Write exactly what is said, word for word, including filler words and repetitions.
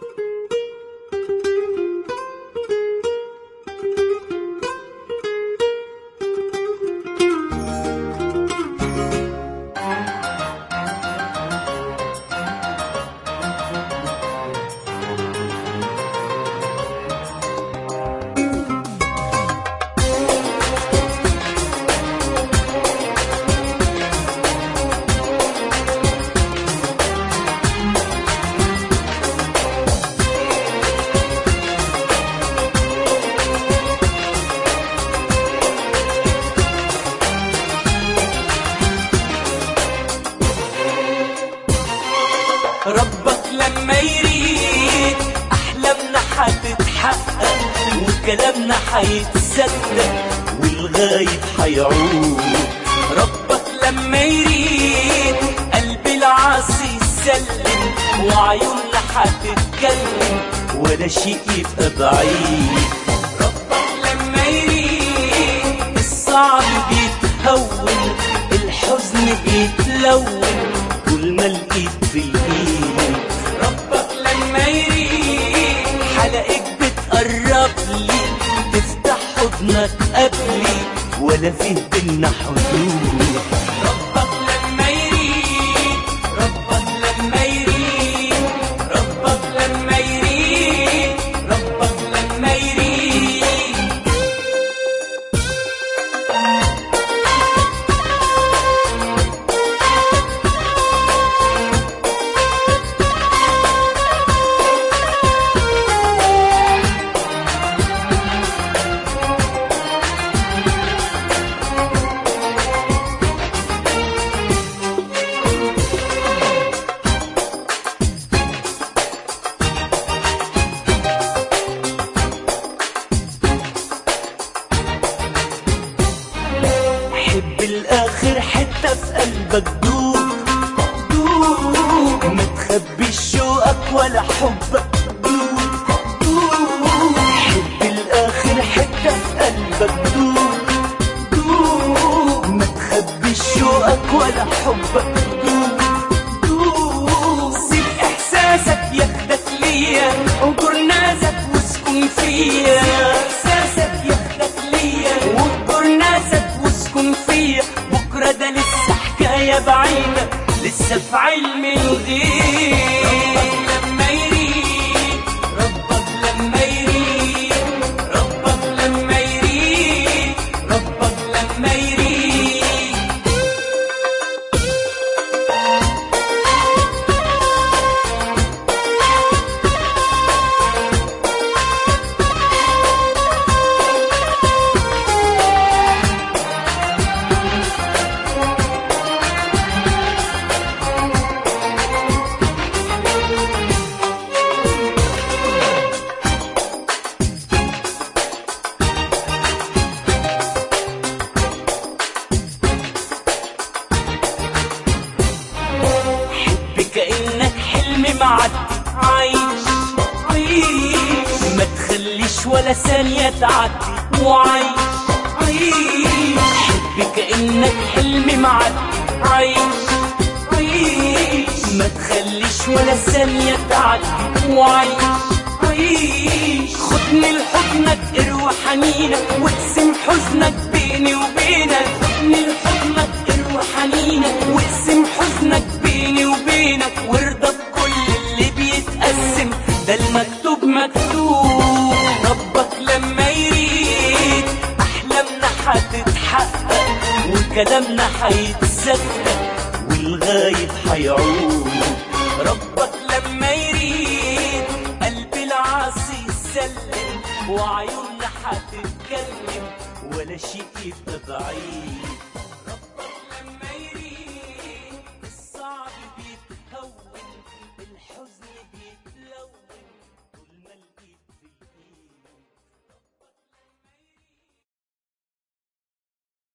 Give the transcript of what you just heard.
ربك لما يريد أحلامنا حتتحقق وكلامنا حيتصدق والغايب حيعود. ربك لما يريد قلب العاصي يسلم وعيوننا حتتكلم ولا شيء يبقى بعيد. ربك لما يريد الصعب بيتهون الحزن بيتلون كل ما الايد في الايد. ربك لما يريد حلقك بتقرب لي تفتح حضنك قبلي ولا فيه بينا حدود. ربك لما يريد ربك لما يريد ربك لما يريد ربك لما يريد بالآخر حتة في قلبك دوب دوب ما تخبيش شوقك ولا حبك دوب دوب. حب الآخر حتة في قلبك دوب دوب ما تخبيش شوقك ولا حبك دوب دوب. سيب إحساسك ياخدك ليا وجر ناسك واسكن فيا. إحساسك ياخدك ليا وجر ناسك واسكن فيا. بكرة ده لسه حكاية بعيدة لسه في علم الغيب. ربك لما يريد ربك لما يريد ربك لما يريد ربك لما يريد كأنك حلم معدي عايش عايش ما تخليش ولا ثانية تعدي وعايش عايش. حب كأنك حلم معدي عايش عايش ما تخليش ولا ثانية تعدي وعايش عايش. خدني لحضنك اروى حنينك واقسم حزنك بيني وبينك. خدني لحضنك اروى حنينك واقسم حزنك بيني وبينك وارضى بكل اللي بيتقسم ده المكتوب مكتوب. ربك لما يريد أحلامنا حتتحقق وكلامنا حيتصدق والغايب حيعود. ربك لما يريد قلب العاصي يسلم وعيوننا حتتكلم ولا شيء يبقى بعيد.